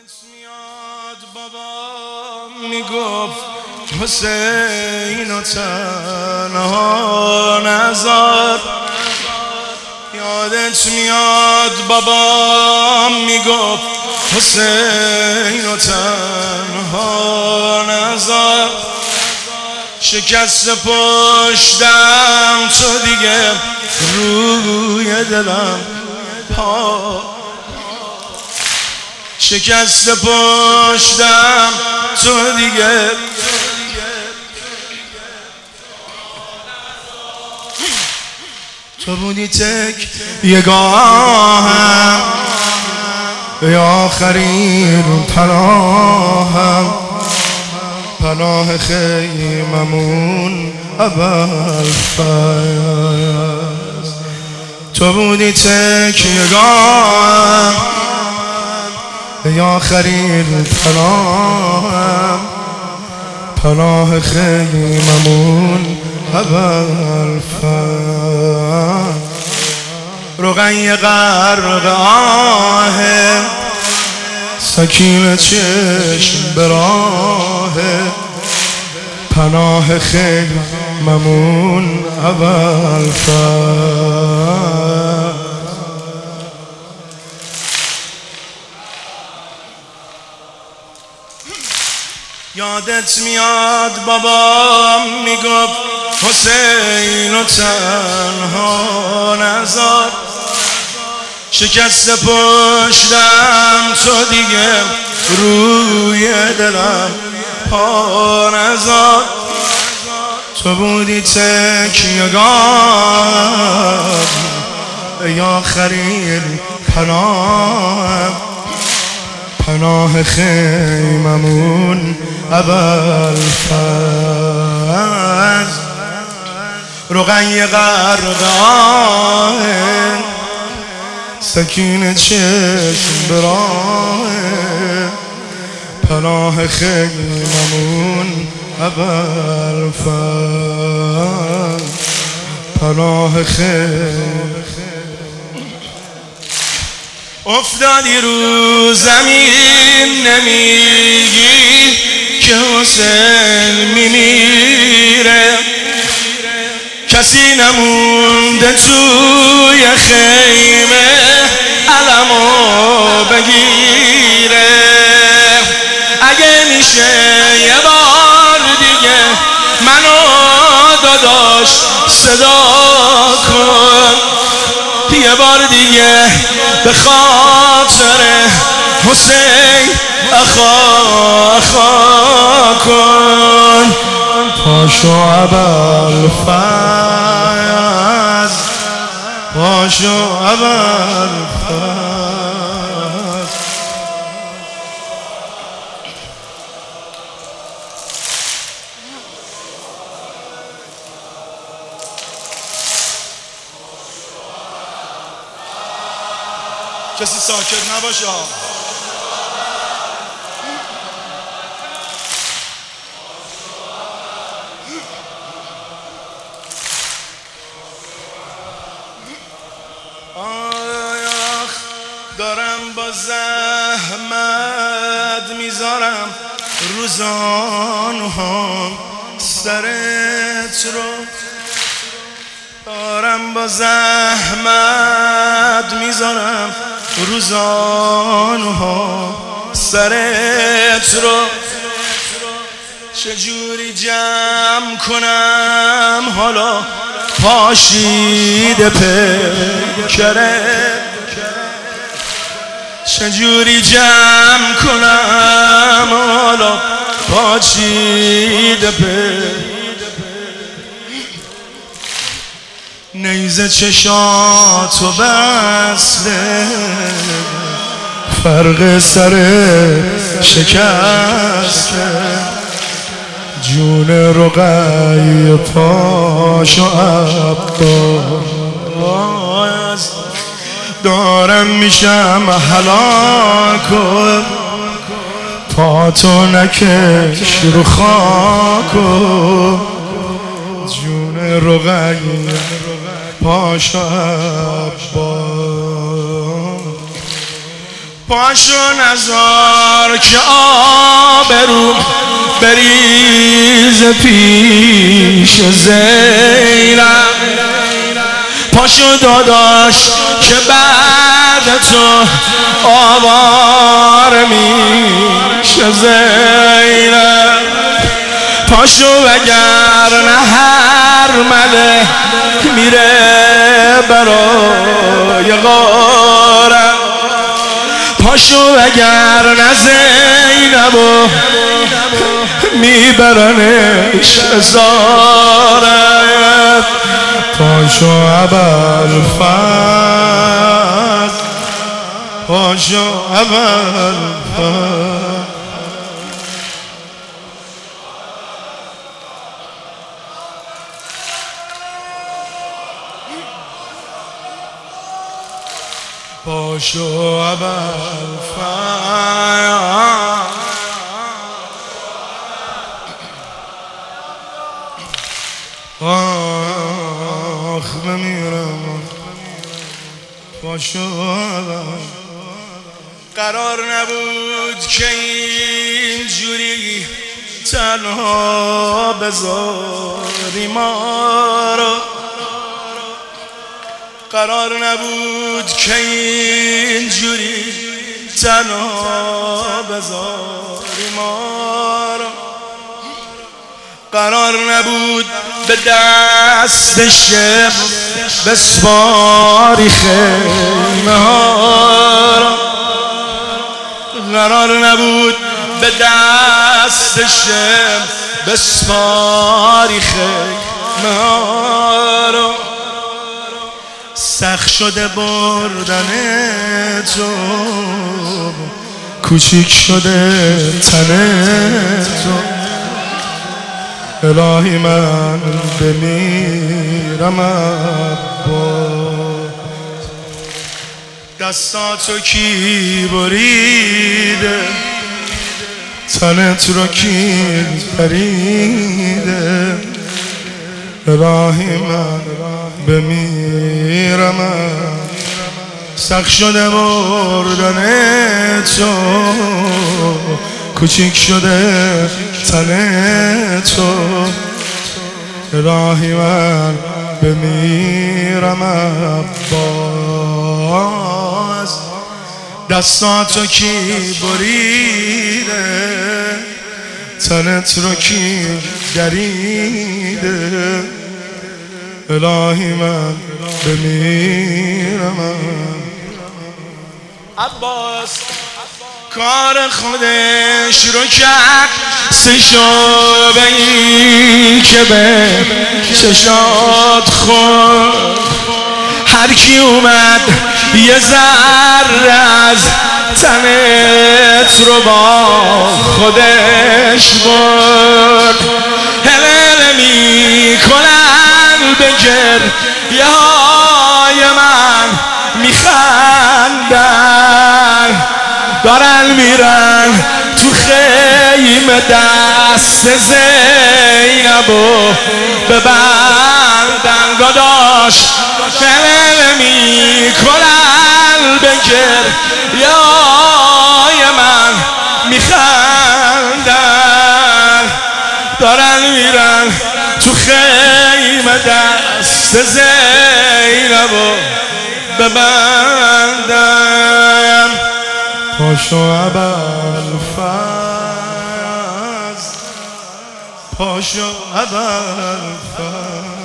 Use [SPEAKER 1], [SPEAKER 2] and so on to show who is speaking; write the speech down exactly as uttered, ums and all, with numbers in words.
[SPEAKER 1] یادت میاد بابا میگفت حسین و تنها نذار. یادت میاد بابا میگفت حسین و تنها نذار. شکست پشتم تو دیگه روی دلم پا. شکست پشتم تو دیگه تو بودی تک یگاهم یا آخرین پناهم. پناه خیممون ابوالفضل. تو بودی تک یگاهم یا آخرین پناهم. پناه خیممون ابوالفضل. رقیه غرق آه سکینه چشم به راه. پناه خیممون ابوالفضل. یادت میاد بابا میگفت حسین و تنها نذار. شکست پشتم تو دیگه روی دلم پا نذار. تو بودی تک یگام یا آخرین پناهم. پناه خیممون ابوالفضل. رقیه غرق آه سکینه چشم به راه. پناه خیممون ابوالفضل. پناه خیم افتادی رو زمین نمیگی که حسین میمیره. کسی نمونده توی خیمه علمو بگیره. اگه میشه یه بار دیگه منو داداش صدا کن. یه بار دیگه به خاطر حسین اخا اخا کن. پاشو ابوالفضل. پاشو ابوالفضل. کسی ساکت نباشه. آخ دارم با زحمت میذارم روزانهم سرت رو. دارم با زحمت میذارم روزانها سرت رو. چجوری جمع کنم حالا پاشیده پیکره. چجوری جمع کنم حالا پاشیده پیکره. نیزه چشاتو بسته فرق سر شکسته. جون رقیه پاشو عباس. دارم میشم هلاکم پاتو نکش رو خاکم. جون رقیه پاشو عباس. پاشو نزار که آبرو بریز پیش زینب، پاشو داداش که بعد تو آوار میشه زینب، پاشو وگر نه هر ملک میره برای غارت، پاشو وگر نه زینبو میبرنش هزارت، پاشو ابوالفضل، پاشو ابوالفضل. پاشو ابوالفضل، آخ بمیرم، پاشو قرار نبود که اینجوری تنها بذاری ما رو، قرار نبود که اینجوری تنها بذاری ما رو، قرار نبود به دست شب بسپاری خیمه ها رو، قرار نبود به دست شب بسپاری خیمه ها رو، سخت شده بردن تو، کوچیک شده تن تو، الهی من بمیرم عباس، دستاتو کی بریده، تنت رو کی بریده، الهی من بمیرم. سخت شده بردن تو، کوچیک شده تن تو، الهی من بمیرم عباس، دستاتو کی بریده، تنت رو کی دریده، الهی من بمیرم عباس. کار خودش رو کرد سشو به این که به چشات خورد، هر کی اومد یه ذره از تنت رو با خودش برد، هلل میکنن به گریه های من میخندن، دارن میرن تو خیمه دست زینبو ببندن، داداش هلل میکنن به گریه های من میخندن، دارن میرن تو خیمه دست زینبو ببندن. پاشو ابوالفضل، پاشو ابوالفضل.